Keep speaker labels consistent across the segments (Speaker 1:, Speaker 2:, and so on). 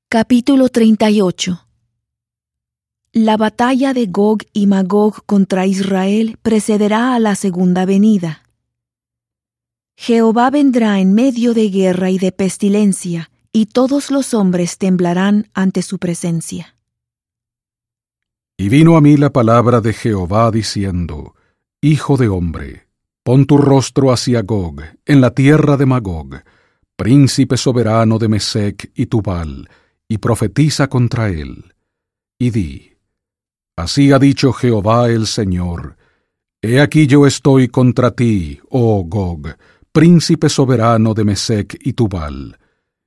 Speaker 1: Capítulo 38. La batalla de Gog y Magog contra Israel precederá a la segunda venida. Jehová vendrá en medio de guerra y de pestilencia, y todos los hombres temblarán ante su presencia.
Speaker 2: Y vino a mí la palabra de Jehová diciendo: Hijo de hombre, pon tu rostro hacia Gog, en la tierra de Magog, príncipe soberano de Mesec y Tubal, y profetiza contra él. Y di: Así ha dicho Jehová el Señor: He aquí yo estoy contra ti, oh Gog, príncipe soberano de Mesec y Tubal.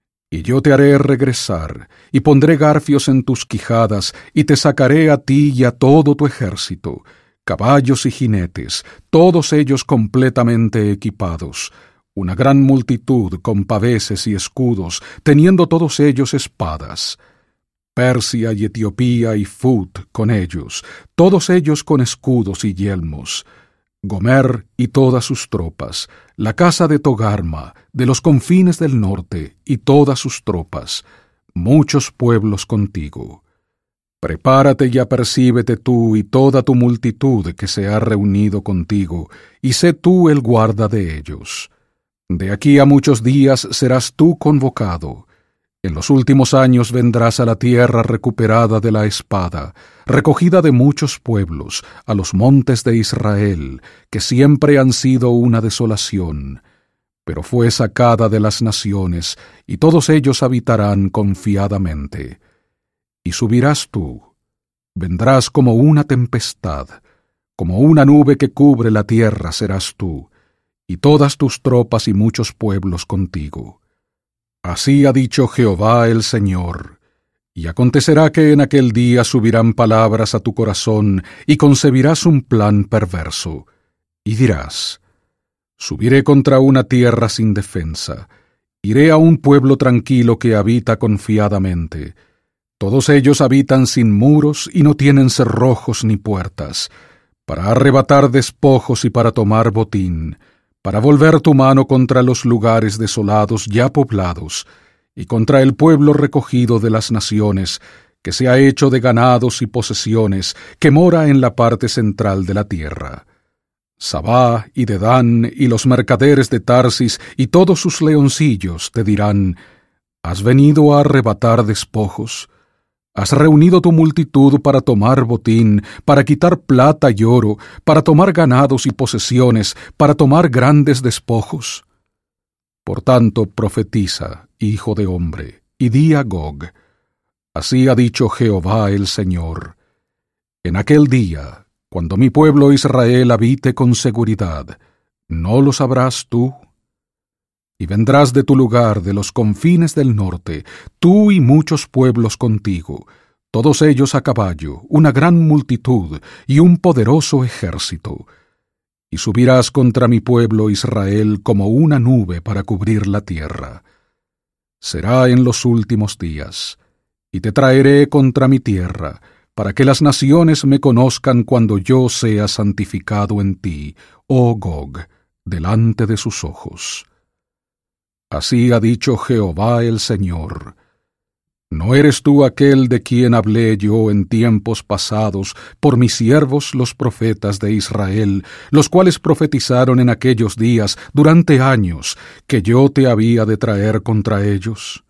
Speaker 2: Y yo te haré regresar, y pondré garfios en tus quijadas, y te sacaré a ti y a todo tu ejército, caballos y jinetes, todos ellos completamente equipados, una gran multitud con paveses y escudos, teniendo todos ellos espadas. Persia y Etiopía y Fut con ellos, todos ellos con escudos y yelmos. Gomer y todas sus tropas, la casa de Togarma, de los confines del norte, y todas sus tropas, muchos pueblos contigo. Prepárate y apercíbete tú y toda tu multitud que se ha reunido contigo, y sé tú el guarda de ellos. De aquí a muchos días serás tú convocado. En los últimos años vendrás a la tierra recuperada de la espada, recogida de muchos pueblos, a los montes de Israel, que siempre han sido una desolación. Pero fue sacada de las naciones, y todos ellos habitarán confiadamente. Y subirás tú, vendrás como una tempestad, como una nube que cubre la tierra serás tú, y todas tus tropas y muchos pueblos contigo. Así ha dicho Jehová el Señor. Y acontecerá que en aquel día subirán palabras a tu corazón, y concebirás un plan perverso. Y dirás: Subiré contra una tierra sin defensa, iré a un pueblo tranquilo que habita confiadamente. Todos ellos habitan sin muros y no tienen cerrojos ni puertas, para arrebatar despojos y para tomar botín, para volver tu mano contra los lugares desolados ya poblados, y contra el pueblo recogido de las naciones, que se ha hecho de ganados y posesiones, que mora en la parte central de la tierra. Sabá y Dedán y los mercaderes de Tarsis y todos sus leoncillos te dirán: ¿Has venido a arrebatar despojos? ¿Has reunido tu multitud para tomar botín, para quitar plata y oro, para tomar ganados y posesiones, para tomar grandes despojos? Por tanto, profetiza, hijo de hombre, y di a Gog: Así ha dicho Jehová el Señor: En aquel día, cuando mi pueblo Israel habite con seguridad, ¿no lo sabrás tú? Y vendrás de tu lugar, de los confines del norte, tú y muchos pueblos contigo, todos ellos a caballo, una gran multitud y un poderoso ejército. Y subirás contra mi pueblo Israel como una nube para cubrir la tierra. Será en los últimos días, y te traeré contra mi tierra, para que las naciones me conozcan cuando yo sea santificado en ti, oh Gog, delante de sus ojos. Así ha dicho Jehová el Señor: ¿No eres tú aquel de quien hablé yo en tiempos pasados por mis siervos los profetas de Israel, los cuales profetizaron en aquellos días durante años que yo te había de traer contra ellos?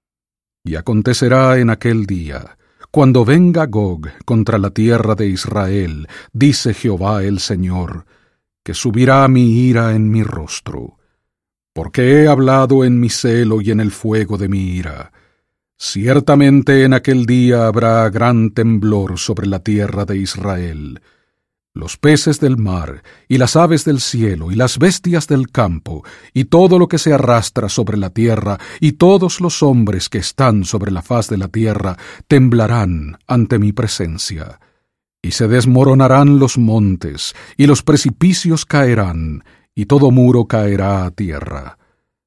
Speaker 2: Y acontecerá en aquel día, cuando venga Gog contra la tierra de Israel, dice Jehová el Señor, que subirá mi ira en mi rostro. Porque he hablado en mi celo y en el fuego de mi ira. Ciertamente en aquel día habrá gran temblor sobre la tierra de Israel. Los peces del mar, y las aves del cielo, y las bestias del campo, y todo lo que se arrastra sobre la tierra, y todos los hombres que están sobre la faz de la tierra, temblarán ante mi presencia. Y se desmoronarán los montes, y los precipicios caerán, y todo muro caerá a tierra.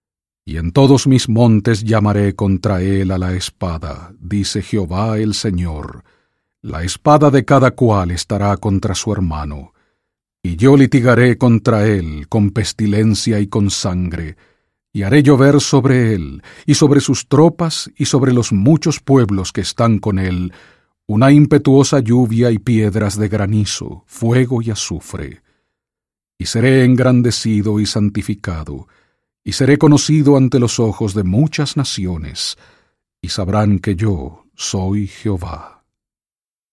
Speaker 2: Y en todos mis montes llamaré contra él a la espada, dice Jehová el Señor. La espada de cada cual estará contra su hermano. Y yo litigaré contra él con pestilencia y con sangre, Y haré llover sobre él, y sobre sus tropas, y sobre los muchos pueblos que están con él, una impetuosa lluvia y piedras de granizo, fuego y azufre. Y seré engrandecido y santificado, y seré conocido ante los ojos de muchas naciones, y sabrán que yo soy Jehová.